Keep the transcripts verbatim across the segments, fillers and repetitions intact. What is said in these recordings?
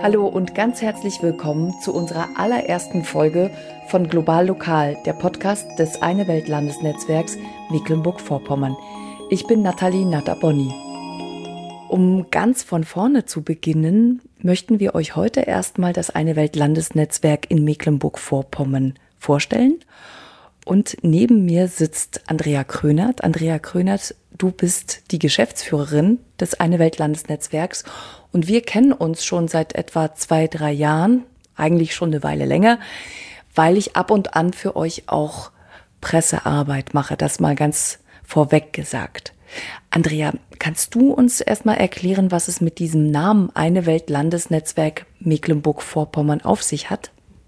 Hallo und ganz herzlich willkommen zu unserer allerersten Folge von Global Lokal, der Podcast des Eine Welt Landesnetzwerks Mecklenburg-Vorpommern. Ich bin Nathalie Natter-Bonni. Um ganz von vorne zu beginnen, möchten wir euch heute erstmal das Eine Welt Landesnetzwerk in Mecklenburg-Vorpommern vorstellen. Und neben mir sitzt Andrea Krönert. Andrea Krönert, du bist die Geschäftsführerin des Eine Welt Landesnetzwerks und wir kennen uns schon seit etwa zwei, drei Jahren, eigentlich schon eine Weile länger, weil ich ab und an für euch auch Pressearbeit mache, das mal ganz vorweg gesagt. Andrea, kannst du uns erstmal erklären, was es mit diesem Namen Eine Welt Landesnetzwerk Mecklenburg-Vorpommern auf sich hat?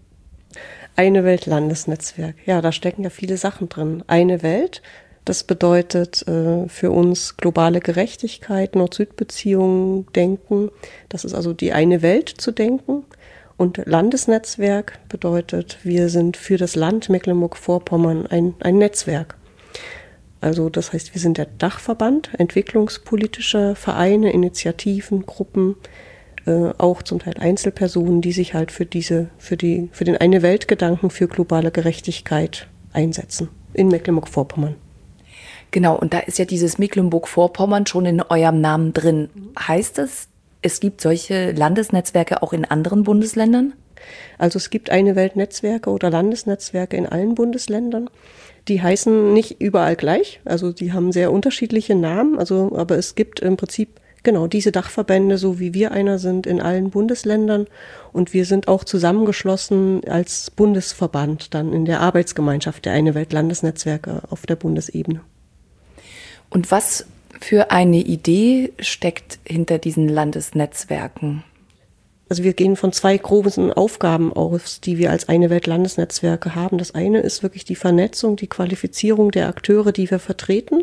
Eine Welt Landesnetzwerk. Ja, da stecken ja viele Sachen drin. Eine Welt, das bedeutet äh, für uns globale Gerechtigkeit, Nord-Süd-Beziehungen denken. Das ist also die eine Welt zu denken. Und Landesnetzwerk bedeutet, wir sind für das Land Mecklenburg-Vorpommern ein, ein Netzwerk. Also das heißt, wir sind der Dachverband entwicklungspolitischer Vereine, Initiativen, Gruppen, Äh, auch zum Teil Einzelpersonen, die sich halt für diese, für die, für den Eine-Welt-Gedanken für globale Gerechtigkeit einsetzen in Mecklenburg-Vorpommern. Genau, und da ist ja dieses Mecklenburg-Vorpommern schon in eurem Namen drin. Heißt es, es gibt solche Landesnetzwerke auch in anderen Bundesländern? Also es gibt Eine-Welt-Netzwerke oder Landesnetzwerke in allen Bundesländern. Die heißen nicht überall gleich, also die haben sehr unterschiedliche Namen, also aber es gibt im Prinzip genau, diese Dachverbände, so wie wir einer sind, in allen Bundesländern. Und wir sind auch zusammengeschlossen als Bundesverband dann in der Arbeitsgemeinschaft der Eine Welt Landesnetzwerke auf der Bundesebene. Und was für eine Idee steckt hinter diesen Landesnetzwerken? Also wir gehen von zwei großen Aufgaben aus, die wir als Eine Welt Landesnetzwerke haben. Das eine ist wirklich die Vernetzung, die Qualifizierung der Akteure, die wir vertreten.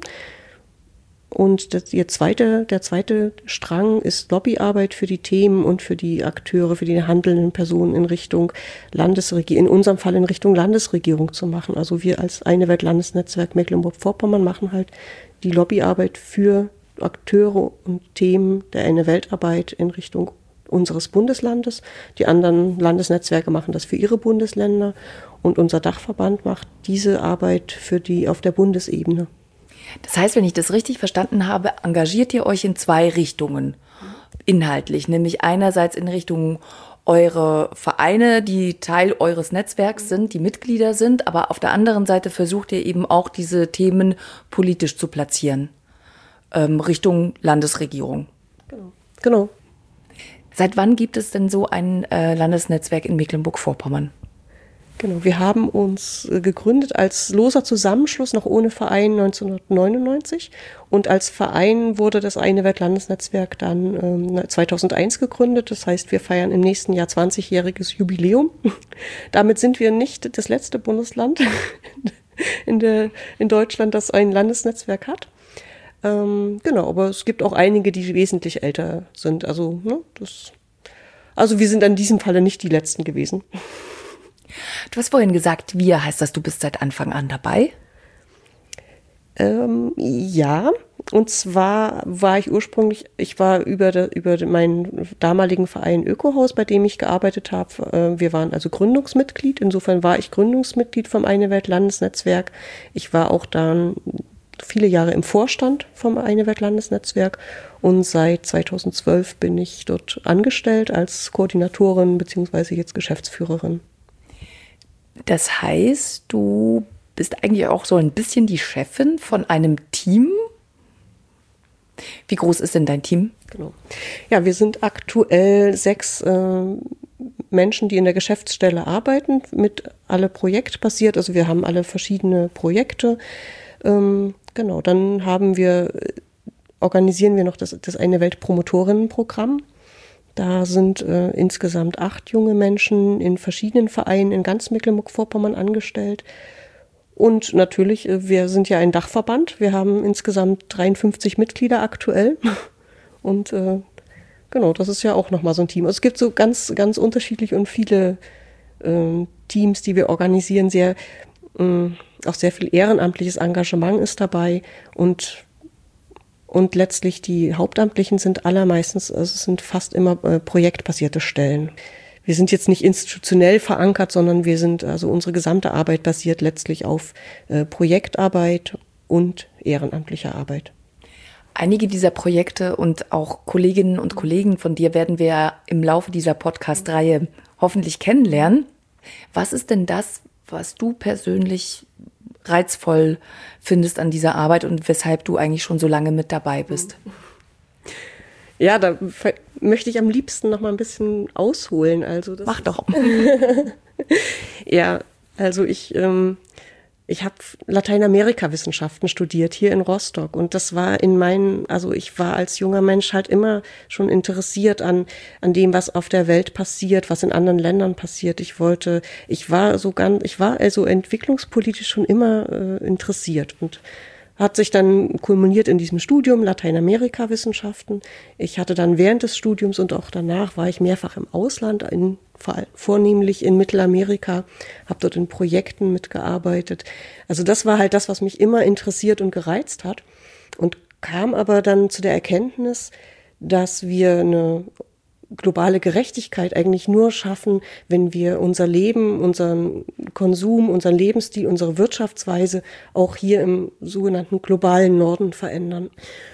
Und das, der, zweite, der zweite Strang ist Lobbyarbeit für die Themen und für die Akteure, für die handelnden Personen in Richtung Landesregierung, in unserem Fall in Richtung Landesregierung zu machen. Also wir als Eine Welt Landesnetzwerk Mecklenburg-Vorpommern machen halt die Lobbyarbeit für Akteure und Themen der Eine Weltarbeit in Richtung unseres Bundeslandes. Die anderen Landesnetzwerke machen das für ihre Bundesländer und unser Dachverband macht diese Arbeit für die auf der Bundesebene. Das heißt, wenn ich das richtig verstanden habe, engagiert ihr euch in zwei Richtungen inhaltlich, nämlich einerseits in Richtung eure Vereine, die Teil eures Netzwerks sind, die Mitglieder sind, aber auf der anderen Seite versucht ihr eben auch diese Themen politisch zu platzieren, ähm, Richtung Landesregierung. Genau. Genau. Seit wann gibt es denn so ein äh, Landesnetzwerk in Mecklenburg-Vorpommern? Genau, wir haben uns gegründet als loser Zusammenschluss, noch ohne Verein neunzehnhundertneunundneunzig. Und als Verein wurde das Eine Welt Landesnetzwerk dann ähm, zweitausendeins gegründet. Das heißt, wir feiern im nächsten Jahr zwanzigjähriges Jubiläum. Damit sind wir nicht das letzte Bundesland in, der, in Deutschland, das ein Landesnetzwerk hat. Ähm, genau, aber es gibt auch einige, die wesentlich älter sind. Also, ne, das, also wir sind in diesem Falle nicht die Letzten gewesen. Du hast vorhin gesagt, wir, heißt das, du bist seit Anfang an dabei? Ähm, ja, und zwar war ich ursprünglich, ich war über, de, über meinen damaligen Verein Ökohaus, bei dem ich gearbeitet habe. Äh, wir waren also Gründungsmitglied, insofern war ich Gründungsmitglied vom Eine Welt Landesnetzwerk. Ich war auch dann viele Jahre im Vorstand vom Eine Welt Landesnetzwerk und seit zweitausendzwölf bin ich dort angestellt als Koordinatorin beziehungsweise jetzt Geschäftsführerin. Das heißt, du bist eigentlich auch so ein bisschen die Chefin von einem Team. Wie groß ist denn dein Team? Genau. Ja, wir sind aktuell sechs äh, Menschen, die in der Geschäftsstelle arbeiten, mit alle projektbasiert. Also wir haben alle verschiedene Projekte. Ähm, genau, dann haben wir, organisieren wir noch das, das Eine Welt Promotorinnenprogramm. Da sind äh, insgesamt acht junge Menschen in verschiedenen Vereinen in ganz Mecklenburg-Vorpommern angestellt. Und natürlich, äh, wir sind ja ein Dachverband. Wir haben insgesamt dreiundfünfzig Mitglieder aktuell. Und äh, genau, das ist ja auch nochmal so ein Team. Also es gibt so ganz, ganz unterschiedlich und viele äh, Teams, die wir organisieren. Sehr, äh, auch sehr viel ehrenamtliches Engagement ist dabei. Und Und letztlich die Hauptamtlichen sind allermeistens, also es sind fast immer äh, projektbasierte Stellen. Wir sind jetzt nicht institutionell verankert, sondern wir sind, also unsere gesamte Arbeit basiert letztlich auf äh, Projektarbeit und ehrenamtlicher Arbeit. Einige dieser Projekte und auch Kolleginnen und Kollegen von dir werden wir im Laufe dieser Podcast-Reihe hoffentlich kennenlernen. Was ist denn das, was du persönlich reizvoll findest an dieser Arbeit und weshalb du eigentlich schon so lange mit dabei bist? Ja, da möchte ich am liebsten noch mal ein bisschen ausholen. Also das Mach doch. Ja, also ich, ähm, ich habe Lateinamerika-Wissenschaften studiert hier in Rostock und das war in meinen, also ich war als junger Mensch halt immer schon interessiert an an dem, was auf der Welt passiert, was in anderen Ländern passiert. Ich wollte, ich war so ganz, ich war also entwicklungspolitisch schon immer äh, interessiert und hat sich dann kulminiert in diesem Studium Lateinamerika-Wissenschaften. Ich hatte dann während des Studiums und auch danach war ich mehrfach im Ausland, in, vornehmlich in Mittelamerika, habe dort in Projekten mitgearbeitet. Also das war halt das, was mich immer interessiert und gereizt hat und kam aber dann zu der Erkenntnis, dass wir eine globale Gerechtigkeit eigentlich nur schaffen, wenn wir unser Leben, unseren Konsum, unseren Lebensstil, unsere Wirtschaftsweise auch hier im sogenannten globalen Norden verändern.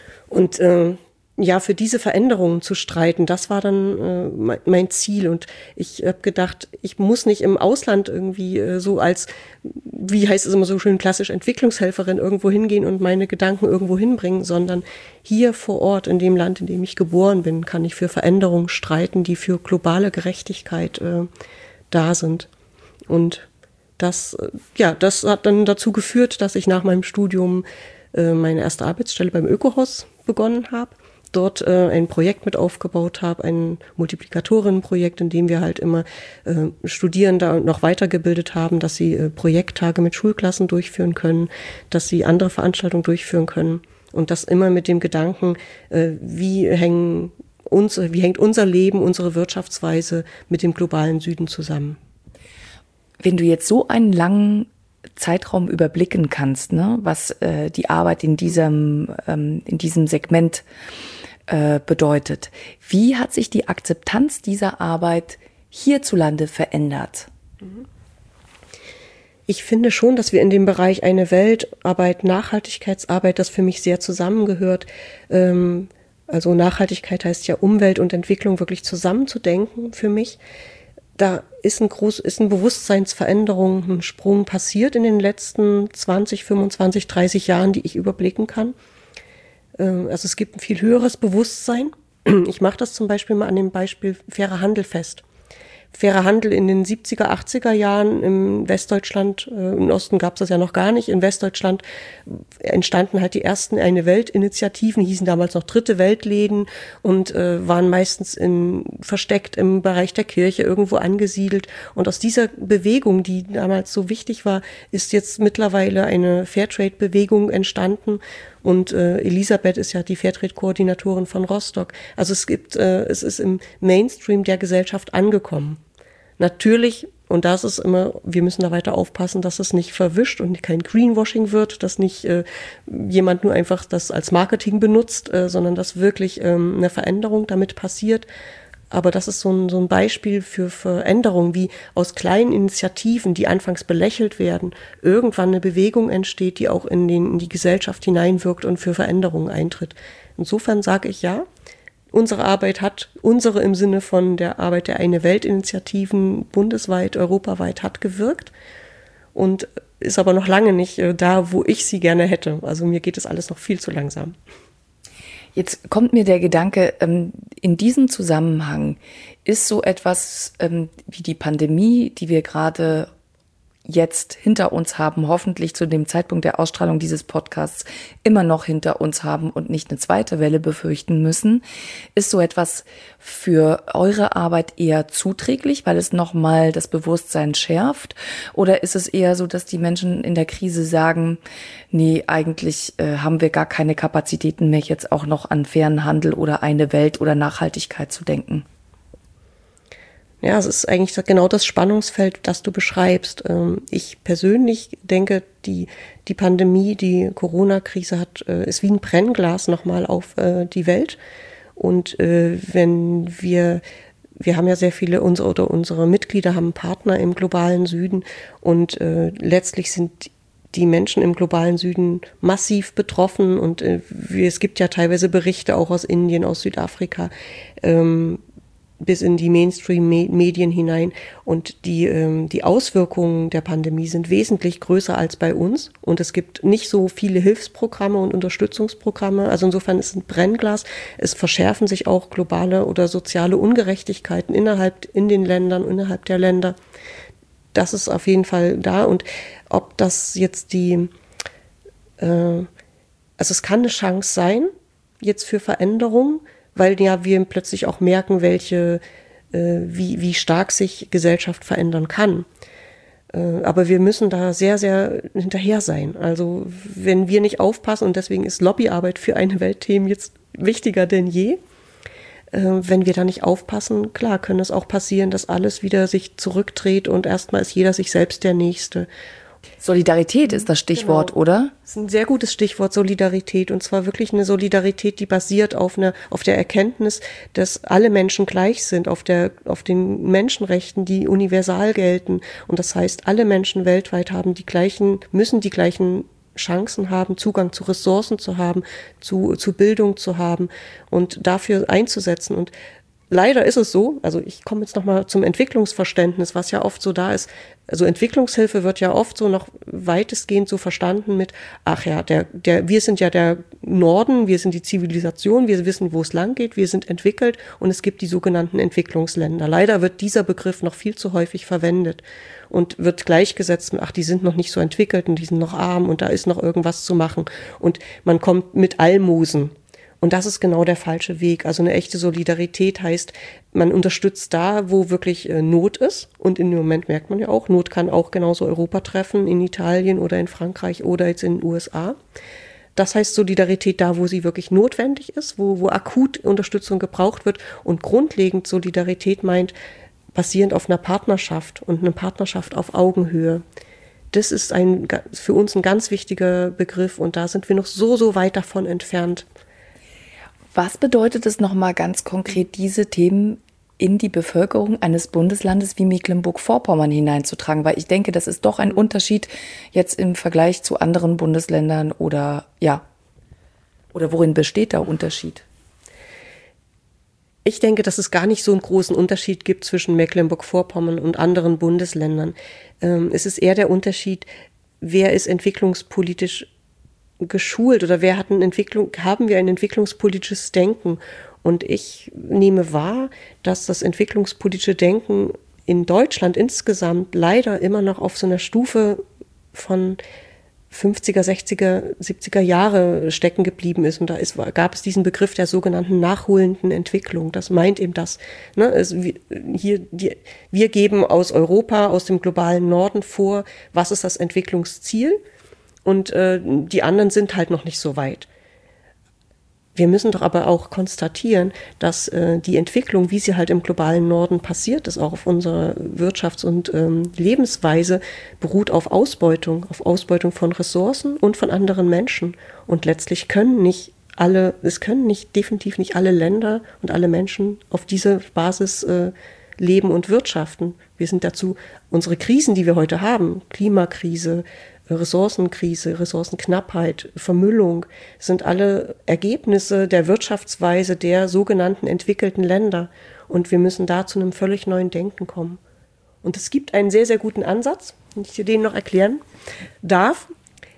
Und äh, ja, für diese Veränderungen zu streiten, das war dann äh, mein, mein Ziel. Und ich habe gedacht, ich muss nicht im Ausland irgendwie äh, so als, wie heißt es immer so schön klassisch, Entwicklungshelferin irgendwo hingehen und meine Gedanken irgendwo hinbringen, sondern hier vor Ort, in dem Land, in dem ich geboren bin, kann ich für Veränderungen streiten, die für globale Gerechtigkeit äh, da sind. Und das, äh, ja, das hat dann dazu geführt, dass ich nach meinem Studium äh, meine erste Arbeitsstelle beim Ökohaus begonnen habe. Dort äh, ein Projekt mit aufgebaut habe, ein Multiplikatorinnenprojekt, in dem wir halt immer äh, Studierende noch weitergebildet haben, dass sie äh, Projekttage mit Schulklassen durchführen können, dass sie andere Veranstaltungen durchführen können und das immer mit dem Gedanken, äh, wie hängen uns, wie hängt unser Leben, unsere Wirtschaftsweise mit dem globalen Süden zusammen. Wenn du jetzt so einen langen Zeitraum überblicken kannst, ne, was äh, die Arbeit in diesem ähm, in diesem Segment äh, bedeutet. Wie hat sich die Akzeptanz dieser Arbeit hierzulande verändert? Ich finde schon, dass wir in dem Bereich eine Weltarbeit, Nachhaltigkeitsarbeit, das für mich sehr zusammengehört. Ähm, also Nachhaltigkeit heißt ja Umwelt und Entwicklung wirklich zusammenzudenken für mich. Da ist ein groß, ist eine Bewusstseinsveränderung, ein Sprung passiert in den letzten zwanzig, fünfundzwanzig, dreißig Jahren, die ich überblicken kann. Also es gibt ein viel höheres Bewusstsein. Ich mache das zum Beispiel mal an dem Beispiel fairer Handel fest. Fairer Handel in den siebziger, achtziger Jahren im Westdeutschland, äh, im Osten gab es das ja noch gar nicht, in Westdeutschland entstanden halt die ersten Eine-Welt-Initiativen, hießen damals noch Dritte Weltläden und äh, waren meistens in, versteckt im Bereich der Kirche irgendwo angesiedelt. Und aus dieser Bewegung, die damals so wichtig war, ist jetzt mittlerweile eine Fairtrade-Bewegung entstanden. Und äh, Elisabeth ist ja die Fairtrade-Koordinatorin von Rostock. Also es gibt, äh, es ist im Mainstream der Gesellschaft angekommen. Natürlich, und das ist immer, wir müssen da weiter aufpassen, dass es nicht verwischt und kein Greenwashing wird, dass nicht äh, jemand nur einfach das als Marketing benutzt, äh, sondern dass wirklich ähm, eine Veränderung damit passiert. Aber das ist so ein, so ein Beispiel für Veränderungen, wie aus kleinen Initiativen, die anfangs belächelt werden, irgendwann eine Bewegung entsteht, die auch in, den, in die Gesellschaft hineinwirkt und für Veränderungen eintritt. Insofern sage ich ja, unsere Arbeit hat, unsere im Sinne von der Arbeit der Eine-Welt-Initiativen bundesweit, europaweit hat gewirkt und ist aber noch lange nicht da, wo ich sie gerne hätte. Also mir geht das alles noch viel zu langsam. Jetzt kommt mir der Gedanke, in diesem Zusammenhang ist so etwas wie die Pandemie, die wir gerade jetzt hinter uns haben, hoffentlich zu dem Zeitpunkt der Ausstrahlung dieses Podcasts immer noch hinter uns haben und nicht eine zweite Welle befürchten müssen, ist so etwas für eure Arbeit eher zuträglich, weil es nochmal das Bewusstsein schärft? Oder ist es eher so, dass die Menschen in der Krise sagen, nee, eigentlich äh, haben wir gar keine Kapazitäten mehr, jetzt auch noch an fairen Handel oder eine Welt oder Nachhaltigkeit zu denken? Ja, es ist eigentlich genau das Spannungsfeld, das du beschreibst. Ich persönlich denke, die, die Pandemie, die Corona-Krise hat, ist wie ein Brennglas nochmal auf die Welt. Und wenn wir, wir haben ja sehr viele, unsere, oder unsere Mitglieder haben Partner im globalen Süden und letztlich sind die Menschen im globalen Süden massiv betroffen. Und es gibt ja teilweise Berichte auch aus Indien, aus Südafrika, bis in die Mainstream-Medien hinein. Und die, ähm, die Auswirkungen der Pandemie sind wesentlich größer als bei uns. Und es gibt nicht so viele Hilfsprogramme und Unterstützungsprogramme. Also insofern ist es ein Brennglas. Es verschärfen sich auch globale oder soziale Ungerechtigkeiten innerhalb, in den Ländern, innerhalb der Länder. Das ist auf jeden Fall da. Und ob das jetzt die, äh, also es kann eine Chance sein, jetzt für Veränderungen, weil ja wir plötzlich auch merken, welche, äh, wie, wie stark sich Gesellschaft verändern kann. Äh, aber wir müssen da sehr, sehr hinterher sein. Also wenn wir nicht aufpassen, und deswegen ist Lobbyarbeit für eine Weltthemen jetzt wichtiger denn je, äh, wenn wir da nicht aufpassen, klar, kann es auch passieren, dass alles wieder sich zurückdreht und erstmal ist jeder sich selbst der Nächste. Solidarität ist das Stichwort, genau. Oder? Das ist ein sehr gutes Stichwort, Solidarität. Und zwar wirklich eine Solidarität, die basiert auf, eine, auf der Erkenntnis, dass alle Menschen gleich sind, auf, der, auf den Menschenrechten, die universal gelten. Und das heißt, alle Menschen weltweit haben die gleichen, müssen die gleichen Chancen haben, Zugang zu Ressourcen zu haben, zu, zu Bildung zu haben und dafür einzusetzen. Und leider ist es so, also ich komme jetzt nochmal zum Entwicklungsverständnis, was ja oft so da ist. Also Entwicklungshilfe wird ja oft so noch weitestgehend so verstanden mit, ach ja, der, der, wir sind ja der Norden, wir sind die Zivilisation, wir wissen, wo es lang geht, wir sind entwickelt und es gibt die sogenannten Entwicklungsländer. Leider wird dieser Begriff noch viel zu häufig verwendet und wird gleichgesetzt mit, ach, die sind noch nicht so entwickelt und die sind noch arm und da ist noch irgendwas zu machen. Und man kommt mit Almosen. Und das ist genau der falsche Weg. Also eine echte Solidarität heißt, man unterstützt da, wo wirklich äh, Not ist. Und in dem Moment merkt man ja auch, Not kann auch genauso Europa treffen, in Italien oder in Frankreich oder jetzt in den U S A. Das heißt Solidarität da, wo sie wirklich notwendig ist, wo, wo akut Unterstützung gebraucht wird. Und grundlegend Solidarität meint, basierend auf einer Partnerschaft und eine Partnerschaft auf Augenhöhe. Das ist ein, für uns ein ganz wichtiger Begriff und da sind wir noch so, so weit davon entfernt. Was bedeutet es nochmal ganz konkret, diese Themen in die Bevölkerung eines Bundeslandes wie Mecklenburg-Vorpommern hineinzutragen? Weil ich denke, das ist doch ein Unterschied jetzt im Vergleich zu anderen Bundesländern oder ja, oder worin besteht der Unterschied? Ich denke, dass es gar nicht so einen großen Unterschied gibt zwischen Mecklenburg-Vorpommern und anderen Bundesländern. Ähm, es ist eher der Unterschied, wer ist entwicklungspolitisch geschult oder wer hat eine Entwicklung, haben wir ein entwicklungspolitisches Denken? Und ich nehme wahr, dass das entwicklungspolitische Denken in Deutschland insgesamt leider immer noch auf so einer Stufe von fünfziger, sechziger, siebziger Jahre stecken geblieben ist. Und da ist, gab es diesen Begriff der sogenannten nachholenden Entwicklung. Das meint eben das. Ne, es, hier, die, wir geben aus Europa, aus dem globalen Norden vor, was ist das Entwicklungsziel? Und äh, die anderen sind halt noch nicht so weit. Wir müssen doch aber auch konstatieren, dass äh, die Entwicklung, wie sie halt im globalen Norden passiert ist, auch auf unserer Wirtschafts- und ähm, Lebensweise, beruht auf Ausbeutung, auf Ausbeutung von Ressourcen und von anderen Menschen. Und letztlich können nicht alle, es können nicht, definitiv nicht alle Länder und alle Menschen auf dieser Basis äh, leben und wirtschaften. Wir sind dazu, unsere Krisen, die wir heute haben, Klimakrise, Ressourcenkrise, Ressourcenknappheit, Vermüllung, sind alle Ergebnisse der Wirtschaftsweise der sogenannten entwickelten Länder. Und wir müssen da zu einem völlig neuen Denken kommen. Und es gibt einen sehr, sehr guten Ansatz, wenn ich dir den noch erklären darf.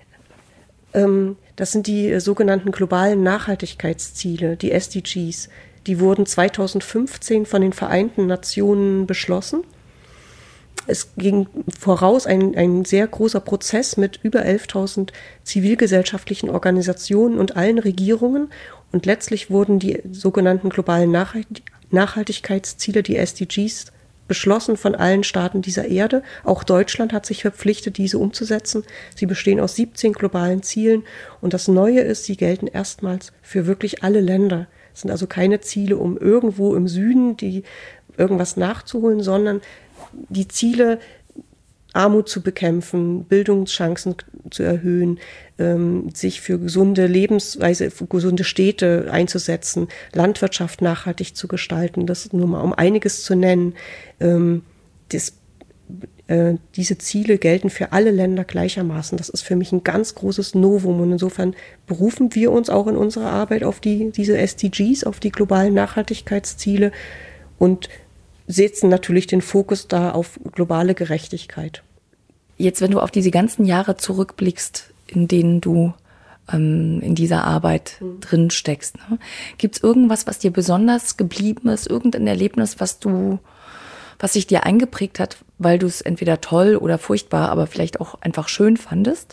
Das sind die sogenannten globalen Nachhaltigkeitsziele, die S D Gs. Die wurden zweitausendfünfzehn von den Vereinten Nationen beschlossen. Es ging voraus ein, ein sehr großer Prozess mit über elftausend zivilgesellschaftlichen Organisationen und allen Regierungen. Und letztlich wurden die sogenannten globalen Nachhaltigkeitsziele, die S D Gs, beschlossen von allen Staaten dieser Erde. Auch Deutschland hat sich verpflichtet, diese umzusetzen. Sie bestehen aus siebzehn globalen Zielen. Und das Neue ist, sie gelten erstmals für wirklich alle Länder. Es sind also keine Ziele, um irgendwo im Süden die irgendwas nachzuholen, sondern die Ziele, Armut zu bekämpfen, Bildungschancen zu erhöhen, ähm, sich für gesunde Lebensweise, für gesunde Städte einzusetzen, Landwirtschaft nachhaltig zu gestalten, das nur mal um einiges zu nennen. Ähm, das, äh, diese Ziele gelten für alle Länder gleichermaßen. Das ist für mich ein ganz großes Novum und insofern berufen wir uns auch in unserer Arbeit auf die, diese S D Gs, auf die globalen Nachhaltigkeitsziele und setzen natürlich den Fokus da auf globale Gerechtigkeit. Jetzt, wenn du auf diese ganzen Jahre zurückblickst, in denen du ähm, in dieser Arbeit mhm. drin steckst, ne? Gibt es irgendwas, was dir besonders geblieben ist, irgendein Erlebnis, was du, was sich dir eingeprägt hat, weil du es entweder toll oder furchtbar, aber vielleicht auch einfach schön fandest?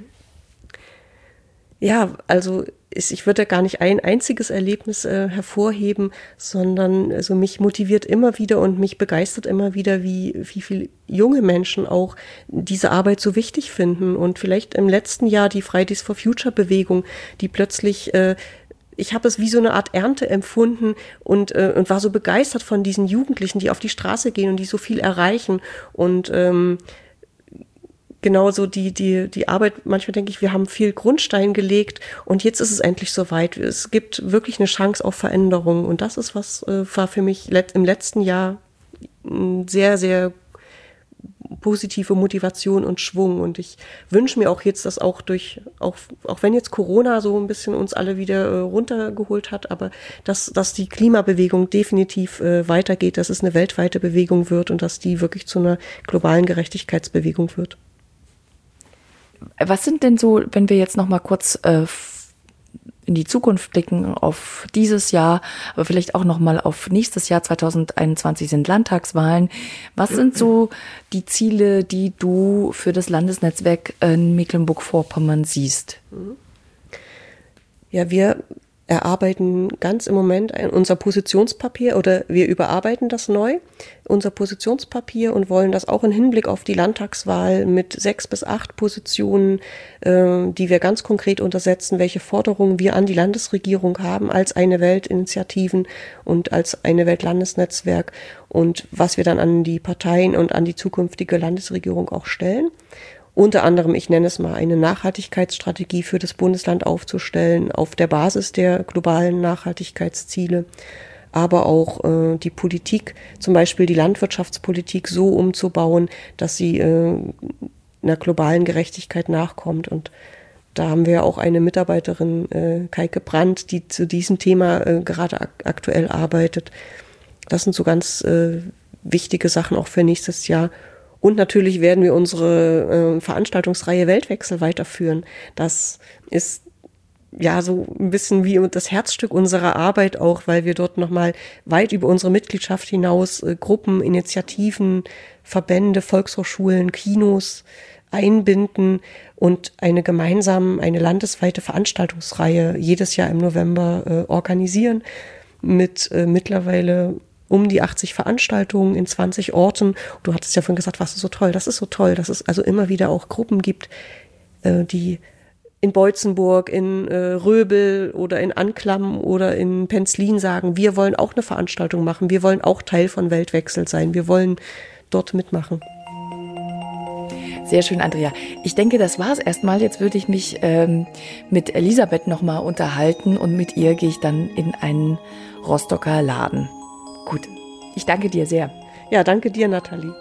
Ja, also ich würde gar nicht ein einziges Erlebnis äh, hervorheben, sondern also mich motiviert immer wieder und mich begeistert immer wieder, wie, wie viele junge Menschen auch diese Arbeit so wichtig finden. Und vielleicht im letzten Jahr die Fridays for Future Bewegung, die plötzlich, äh, ich habe es wie so eine Art Ernte empfunden und, äh, und war so begeistert von diesen Jugendlichen, die auf die Straße gehen und die so viel erreichen. Und ähm, genauso die, die, die Arbeit, manchmal denke ich, wir haben viel Grundstein gelegt und jetzt ist es endlich soweit. Es gibt wirklich eine Chance auf Veränderung und das ist was, äh, war für mich let, im letzten Jahr sehr, sehr positive Motivation und Schwung und ich wünsche mir auch jetzt, dass auch durch, auch, auch wenn jetzt Corona so ein bisschen uns alle wieder äh, runtergeholt hat, aber dass, dass die Klimabewegung definitiv äh, weitergeht, dass es eine weltweite Bewegung wird und dass die wirklich zu einer globalen Gerechtigkeitsbewegung wird. Was sind denn so, wenn wir jetzt noch mal kurz äh, in die Zukunft blicken, auf dieses Jahr, aber vielleicht auch noch mal auf nächstes Jahr, zwanzig einundzwanzig sind Landtagswahlen. Was sind so die Ziele, die du für das Landesnetzwerk in Mecklenburg-Vorpommern siehst? Ja, wir erarbeiten ganz im Moment unser Positionspapier oder wir überarbeiten das neu, unser Positionspapier und wollen das auch im Hinblick auf die Landtagswahl mit sechs bis acht Positionen, äh, die wir ganz konkret untersetzen, welche Forderungen wir an die Landesregierung haben als eine Welt-Initiativen und als eine Welt-Landesnetzwerk und was wir dann an die Parteien und an die zukünftige Landesregierung auch stellen. Unter anderem, ich nenne es mal, eine Nachhaltigkeitsstrategie für das Bundesland aufzustellen, auf der Basis der globalen Nachhaltigkeitsziele, aber auch äh, die Politik, zum Beispiel die Landwirtschaftspolitik so umzubauen, dass sie äh, einer globalen Gerechtigkeit nachkommt. Und da haben wir auch eine Mitarbeiterin, äh, Kaike Brandt, die zu diesem Thema äh, gerade ak- aktuell arbeitet. Das sind so ganz äh, wichtige Sachen auch für nächstes Jahr. Und natürlich werden wir unsere äh, Veranstaltungsreihe Weltwechsel weiterführen. Das ist ja so ein bisschen wie das Herzstück unserer Arbeit auch, weil wir dort nochmal weit über unsere Mitgliedschaft hinaus äh, Gruppen, Initiativen, Verbände, Volkshochschulen, Kinos einbinden und eine gemeinsame, eine landesweite Veranstaltungsreihe jedes Jahr im November äh, organisieren mit äh, mittlerweile um die achtzig Veranstaltungen in zwanzig Orten. Du hattest ja vorhin gesagt, was ist so toll, das ist so toll, dass es also immer wieder auch Gruppen gibt, äh, die in Beutzenburg, in äh, Röbel oder in Anklam oder in Penzlin sagen, wir wollen auch eine Veranstaltung machen, wir wollen auch Teil von Weltwechsel sein, wir wollen dort mitmachen. Sehr schön, Andrea. Ich denke, das war es erstmal. Jetzt würde ich mich ähm, mit Elisabeth nochmal unterhalten und mit ihr gehe ich dann in einen Rostocker Laden. Gut, ich danke dir sehr. Ja, danke dir, Nathalie.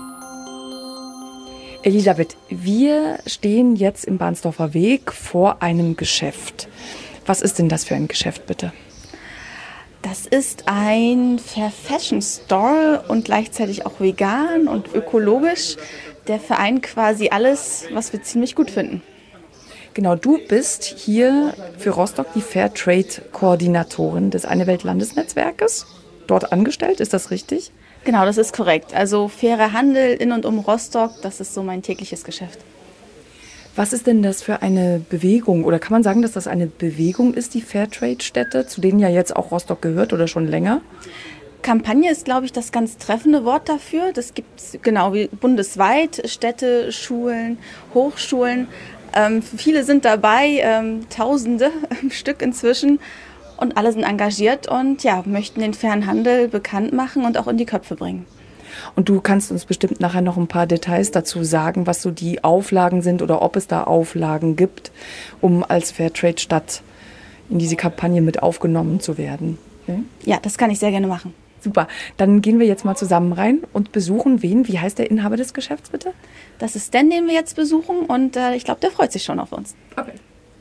Elisabeth, wir stehen jetzt im Bahnsdorfer Weg vor einem Geschäft. Was ist denn das für ein Geschäft, bitte? Das ist ein Fair Fashion Store und gleichzeitig auch vegan und ökologisch. Der vereint quasi alles, was wir ziemlich gut finden. Genau, du bist hier für Rostock die Fairtrade-Koordinatorin des Eine Welt Landesnetzwerkes. Dort angestellt, ist das richtig? Genau, das ist korrekt. Also fairer Handel in und um Rostock, das ist so mein tägliches Geschäft. Was ist denn das für eine Bewegung? Oder kann man sagen, dass das eine Bewegung ist, die Fairtrade-Städte, zu denen ja jetzt auch Rostock gehört oder schon länger? Kampagne ist, glaube ich, das ganz treffende Wort dafür. Das gibt es genau wie bundesweit, Städte, Schulen, Hochschulen. Ähm, viele sind dabei, ähm, Tausende im Stück inzwischen. Und alle sind engagiert und ja, möchten den fairen Handel bekannt machen und auch in die Köpfe bringen. Und du kannst uns bestimmt nachher noch ein paar Details dazu sagen, was so die Auflagen sind oder ob es da Auflagen gibt, um als Fairtrade-Stadt in diese Kampagne mit aufgenommen zu werden. Okay? Ja, das kann ich sehr gerne machen. Super, dann gehen wir jetzt mal zusammen rein und besuchen wen? Wie heißt der Inhaber des Geschäfts bitte? Das ist Stan, den wir jetzt besuchen und äh, ich glaube, der freut sich schon auf uns. Okay.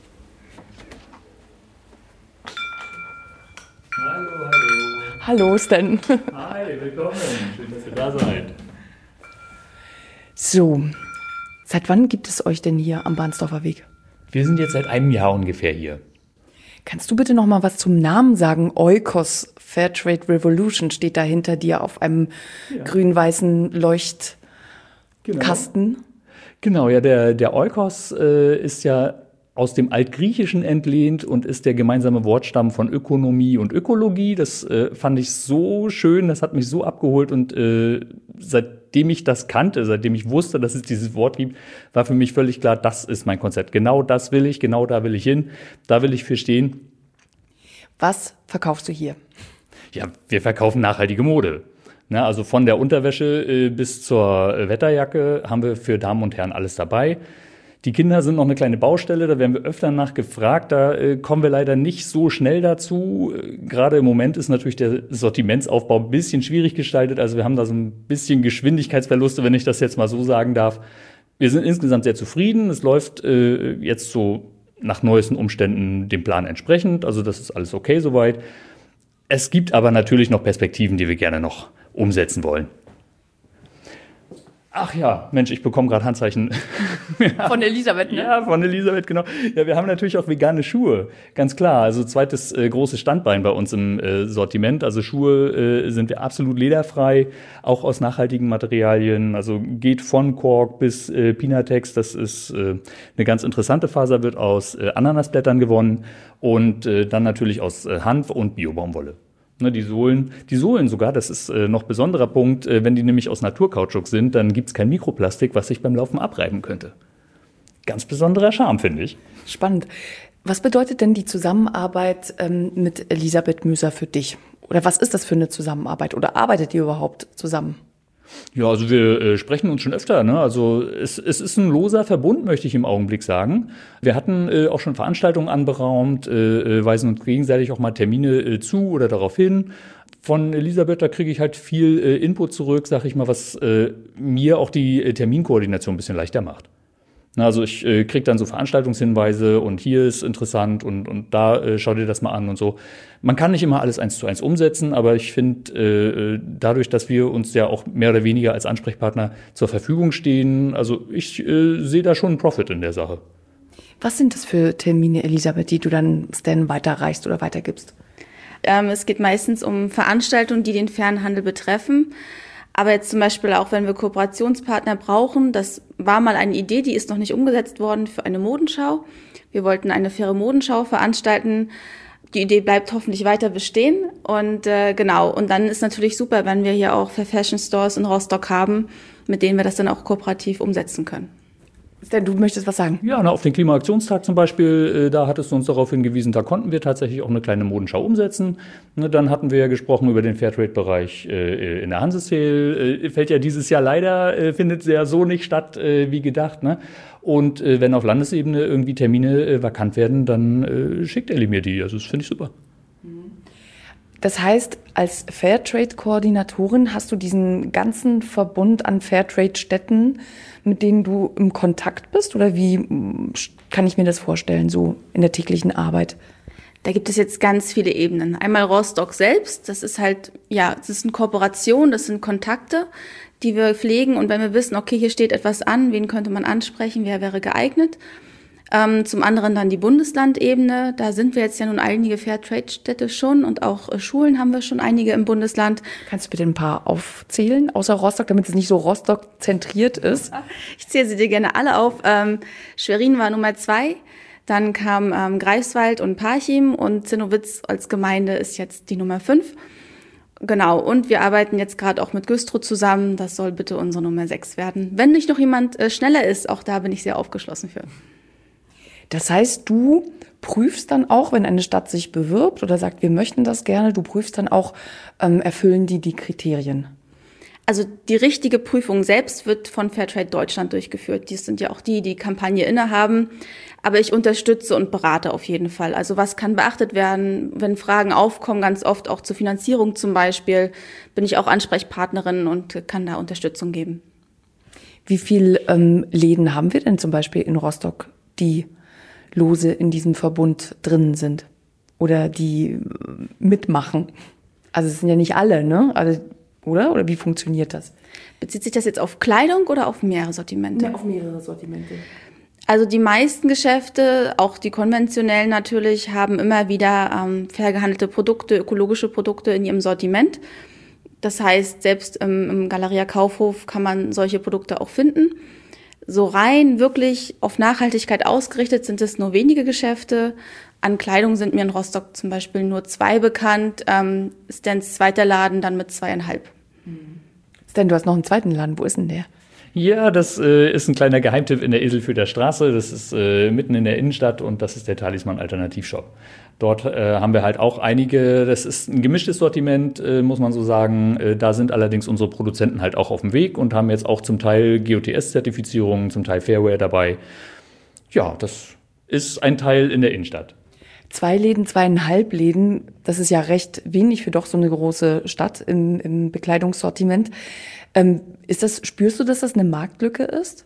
Hallo, hallo. Hallo Stan. Hi, willkommen. Schön, dass ihr da seid. So, seit wann gibt es euch denn hier am Bahnsdorfer Weg? Wir sind jetzt seit einem Jahr ungefähr hier. Kannst du bitte noch mal was zum Namen sagen? Oikos Fairtrade Revolution steht da hinter dir auf einem ja. grün-weißen Leuchtkasten. Genau, genau ja, der, der Oikos äh, ist ja aus dem Altgriechischen entlehnt und ist der gemeinsame Wortstamm von Ökonomie und Ökologie. Das äh, fand ich so schön, das hat mich so abgeholt und äh, seitdem ich das kannte, seitdem ich wusste, dass es dieses Wort gibt, war für mich völlig klar, das ist mein Konzept. Genau das will ich, genau da will ich hin, da will ich für stehen. Was verkaufst du hier? Ja, wir verkaufen nachhaltige Mode. Na, also von der Unterwäsche äh, bis zur äh, Wetterjacke haben wir für Damen und Herren alles dabei. Die Kinder sind noch eine kleine Baustelle, da werden wir öfter nach gefragt, da äh, kommen wir leider nicht so schnell dazu. Äh, gerade im Moment ist natürlich der Sortimentsaufbau ein bisschen schwierig gestaltet, also wir haben da so ein bisschen Geschwindigkeitsverluste, wenn ich das jetzt mal so sagen darf. Wir sind insgesamt sehr zufrieden, es läuft äh, jetzt so nach neuesten Umständen dem Plan entsprechend, also das ist alles okay soweit. Es gibt aber natürlich noch Perspektiven, die wir gerne noch umsetzen wollen. Ach ja, Mensch, ich bekomme gerade Handzeichen. Ja. Von Elisabeth, ne? Ja, von Elisabeth, genau. Ja, wir haben natürlich auch vegane Schuhe, ganz klar. Also zweites äh, großes Standbein bei uns im äh, Sortiment. Also Schuhe äh, sind wir absolut lederfrei, auch aus nachhaltigen Materialien. Also geht von Kork bis äh, Pinatex. Das ist äh, eine ganz interessante Faser, wird aus äh, Ananasblättern gewonnen und äh, dann natürlich aus äh, Hanf und Biobaumwolle. Ne, die Sohlen, die Sohlen sogar, das ist äh, noch besonderer Punkt, äh, wenn die nämlich aus Naturkautschuk sind, dann gibt es kein Mikroplastik, was sich beim Laufen abreiben könnte. Ganz besonderer Charme, finde ich. Spannend. Was bedeutet denn die Zusammenarbeit ähm, mit Elisabeth Müser für dich? Oder was ist das für eine Zusammenarbeit? Oder arbeitet ihr überhaupt zusammen? Ja, also wir äh, sprechen uns schon öfter. Ne? Also es, es ist ein loser Verbund, möchte ich im Augenblick sagen. Wir hatten äh, auch schon Veranstaltungen anberaumt, äh, weisen uns gegenseitig auch mal Termine äh, zu oder darauf hin. Von Elisabeth, da kriege ich halt viel äh, Input zurück, sag ich mal, was äh, mir auch die äh, Terminkoordination ein bisschen leichter macht. Na, also ich äh, kriege dann so Veranstaltungshinweise und hier ist interessant und, und da äh, schau dir das mal an und so. Man kann nicht immer alles eins zu eins umsetzen, aber ich finde, äh, dadurch, dass wir uns ja auch mehr oder weniger als Ansprechpartner zur Verfügung stehen, also ich äh, sehe da schon einen Profit in der Sache. Was sind das für Termine, Elisabeth, die du dann Stan weiterreichst oder weitergibst? Ähm, es geht meistens um Veranstaltungen, die den fairen Handel betreffen. Aber jetzt zum Beispiel auch, wenn wir Kooperationspartner brauchen, das war mal eine Idee, die ist noch nicht umgesetzt worden für eine Modenschau. Wir wollten eine faire Modenschau veranstalten. Die Idee bleibt hoffentlich weiter bestehen. Und äh, genau, und dann ist natürlich super, wenn wir hier auch Fair Fashion Stores in Rostock haben, mit denen wir das dann auch kooperativ umsetzen können. Denn du möchtest was sagen? Ja, na, auf den Klimaaktionstag zum Beispiel, äh, da hattest du uns darauf hingewiesen, da konnten wir tatsächlich auch eine kleine Modenschau umsetzen. Ne, dann hatten wir ja gesprochen über den Fairtrade-Bereich äh, in der Hanseseel. Äh, fällt ja dieses Jahr leider, äh, findet ja so nicht statt äh, wie gedacht. Ne? Und äh, wenn auf Landesebene irgendwie Termine äh, vakant werden, dann äh, schickt Elli mir die. Also das finde ich super. Das heißt, als Fairtrade-Koordinatorin hast du diesen ganzen Verbund an Fairtrade-Städten, mit denen du im Kontakt bist? Oder wie kann ich mir das vorstellen, so in der täglichen Arbeit? Da gibt es jetzt ganz viele Ebenen. Einmal Rostock selbst, das ist halt, ja, das ist eine Kooperation, das sind Kontakte, die wir pflegen. Und wenn wir wissen, okay, hier steht etwas an, wen könnte man ansprechen, wer wäre geeignet? Ähm, zum anderen dann die Bundeslandebene. Da sind wir jetzt ja nun einige Fairtrade-Städte schon und auch äh, Schulen haben wir schon einige im Bundesland. Kannst du bitte ein paar aufzählen, außer Rostock, damit es nicht so Rostock-zentriert ist? Ich zähle sie dir gerne alle auf. Ähm, Schwerin war Nummer zwei, dann kam ähm, Greifswald und Parchim und Zinnowitz als Gemeinde ist jetzt die Nummer fünf. Genau, und wir arbeiten jetzt gerade auch mit Güstrow zusammen. Das soll bitte unsere Nummer sechs werden. Wenn nicht noch jemand äh, schneller ist, auch da bin ich sehr aufgeschlossen für. Das heißt, du prüfst dann auch, wenn eine Stadt sich bewirbt oder sagt, wir möchten das gerne, du prüfst dann auch, ähm, erfüllen die die Kriterien? Also die richtige Prüfung selbst wird von Fairtrade Deutschland durchgeführt. Die sind ja auch die, die Kampagne innehaben. Aber ich unterstütze und berate auf jeden Fall. Also was kann beachtet werden, wenn Fragen aufkommen, ganz oft auch zur Finanzierung zum Beispiel, bin ich auch Ansprechpartnerin und kann da Unterstützung geben. Wie viele ähm, Läden haben wir denn zum Beispiel in Rostock, die lose in diesem Verbund drin sind oder die äh, mitmachen? Also es sind ja nicht alle, ne? Also, oder? Oder wie funktioniert das? Bezieht sich das jetzt auf Kleidung oder auf mehrere Sortimente? Ja, auf mehrere Sortimente. Also die meisten Geschäfte, auch die konventionellen natürlich, haben immer wieder ähm, fair gehandelte Produkte, ökologische Produkte in ihrem Sortiment. Das heißt, selbst im, im Galeria Kaufhof kann man solche Produkte auch finden. So rein wirklich auf Nachhaltigkeit ausgerichtet sind es nur wenige Geschäfte. An Kleidung sind mir in Rostock zum Beispiel nur zwei bekannt. Ähm, Stans zweiter Laden dann mit zweieinhalb. Stan, du hast noch einen zweiten Laden. Wo ist denn der? Ja, das äh, ist ein kleiner Geheimtipp in der Eselfürther Straße. Das ist äh, mitten in der Innenstadt und das ist der Talisman Alternativshop. Dort äh, haben wir halt auch einige, das ist ein gemischtes Sortiment, äh, muss man so sagen. Äh, da sind allerdings unsere Produzenten halt auch auf dem Weg und haben jetzt auch zum Teil G O T S-Zertifizierungen, zum Teil Fairware dabei. Ja, das ist ein Teil in der Innenstadt. Zwei Läden, zweieinhalb Läden, das ist ja recht wenig für doch so eine große Stadt im, im Bekleidungssortiment. Ähm, ist das, spürst du, dass das eine Marktlücke ist?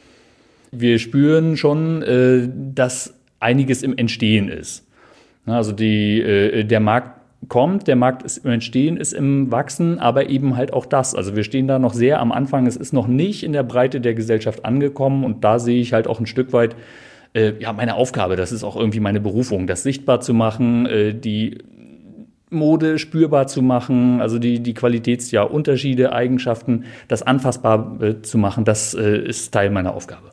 Wir spüren schon, äh, dass einiges im Entstehen ist. Also die, äh, der Markt kommt, der Markt ist im Entstehen, ist im Wachsen, aber eben halt auch das. Also wir stehen da noch sehr am Anfang. Es ist noch nicht in der Breite der Gesellschaft angekommen und da sehe ich halt auch ein Stück weit äh, ja, meine Aufgabe. Das ist auch irgendwie meine Berufung, das sichtbar zu machen, äh, die Mode spürbar zu machen, also die, die Qualitäts-, ja, Unterschiede, Eigenschaften, das anfassbar äh, zu machen, das äh, ist Teil meiner Aufgabe.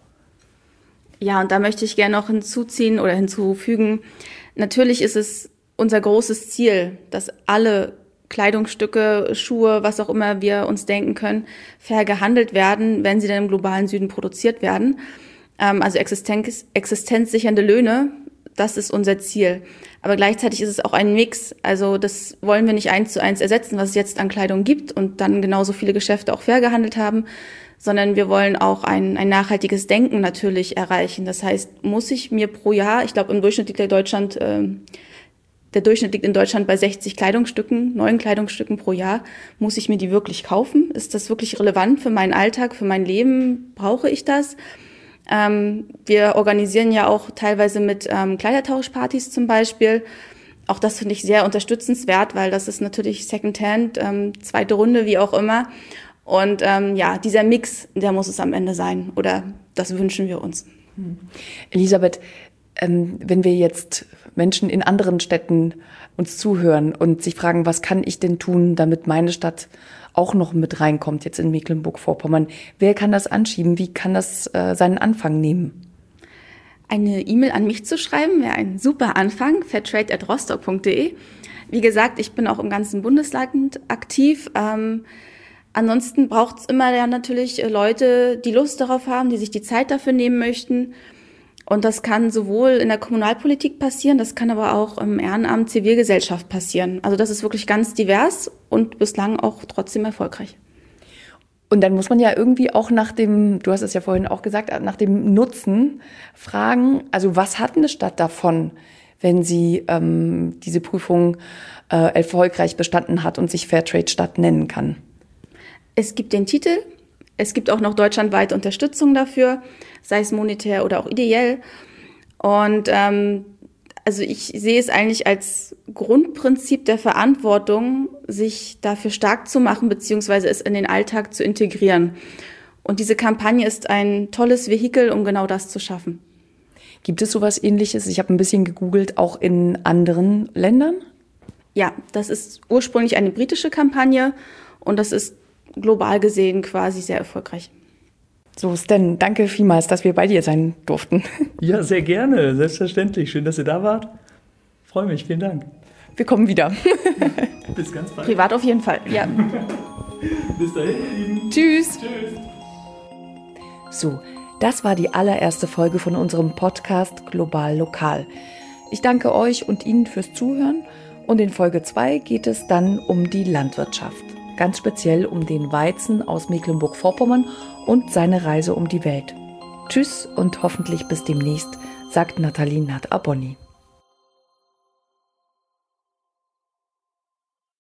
Ja, und da möchte ich gerne noch hinzuziehen oder hinzufügen, natürlich ist es unser großes Ziel, dass alle Kleidungsstücke, Schuhe, was auch immer wir uns denken können, fair gehandelt werden, wenn sie dann im globalen Süden produziert werden. Ähm, also Existenz, existenzsichernde Löhne, das ist unser Ziel. Aber gleichzeitig ist es auch ein Mix. Also das wollen wir nicht eins zu eins ersetzen, was es jetzt an Kleidung gibt und dann genauso viele Geschäfte auch fair gehandelt haben, sondern wir wollen auch ein, ein nachhaltiges Denken natürlich erreichen. Das heißt, muss ich mir pro Jahr, ich glaube im Durchschnitt liegt der Deutschland, äh, der Durchschnitt liegt in Deutschland bei sechzig Kleidungsstücken, neuen Kleidungsstücken pro Jahr, muss ich mir die wirklich kaufen? Ist das wirklich relevant für meinen Alltag, für mein Leben? Brauche ich das? Ähm, wir organisieren ja auch teilweise mit ähm, Kleidertauschpartys zum Beispiel. Auch das finde ich sehr unterstützenswert, weil das ist natürlich Secondhand, ähm, zweite Runde, wie auch immer. Und ähm, ja, dieser Mix, der muss es am Ende sein. Oder das wünschen wir uns. Elisabeth, ähm, wenn wir jetzt Menschen in anderen Städten uns zuhören und sich fragen, was kann ich denn tun, damit meine Stadt auch noch mit reinkommt, jetzt in Mecklenburg-Vorpommern. Wer kann das anschieben? Wie kann das äh, seinen Anfang nehmen? Eine E-Mail an mich zu schreiben wäre ein super Anfang, fairtrade at rostock punkt de. Wie gesagt, ich bin auch im ganzen Bundesland aktiv. Ähm, ansonsten braucht es immer ja natürlich Leute, die Lust darauf haben, die sich die Zeit dafür nehmen möchten. Und das kann sowohl in der Kommunalpolitik passieren, das kann aber auch im Ehrenamt, Zivilgesellschaft passieren. Also das ist wirklich ganz divers und bislang auch trotzdem erfolgreich. Und dann muss man ja irgendwie auch nach dem, du hast es ja vorhin auch gesagt, nach dem Nutzen fragen, also was hat eine Stadt davon, wenn sie ähm, diese Prüfung äh, erfolgreich bestanden hat und sich Fairtrade-Stadt nennen kann? Es gibt den Titel, es gibt auch noch deutschlandweite Unterstützung dafür, sei es monetär oder auch ideell. Und ähm, also ich sehe es eigentlich als Grundprinzip der Verantwortung, sich dafür stark zu machen, beziehungsweise es in den Alltag zu integrieren. Und diese Kampagne ist ein tolles Vehikel, um genau das zu schaffen. Gibt es sowas Ähnliches? Ich habe ein bisschen gegoogelt, auch in anderen Ländern? Ja, das ist ursprünglich eine britische Kampagne und das ist global gesehen quasi sehr erfolgreich. So, Stan, danke vielmals, dass wir bei dir sein durften. Ja, sehr gerne, selbstverständlich. Schön, dass ihr da wart. Freue mich, vielen Dank. Wir kommen wieder. Bis ganz bald. Privat auf jeden Fall, ja. Bis dahin. Tschüss. Tschüss. So, Das war die allererste Folge von unserem Podcast Global Lokal. Ich danke euch und Ihnen fürs Zuhören und in Folge zwei geht es dann um die Landwirtschaft. Ganz speziell um den Weizen aus Mecklenburg-Vorpommern und seine Reise um die Welt. Tschüss und hoffentlich bis demnächst, sagt Nathalie Natt-Abonny.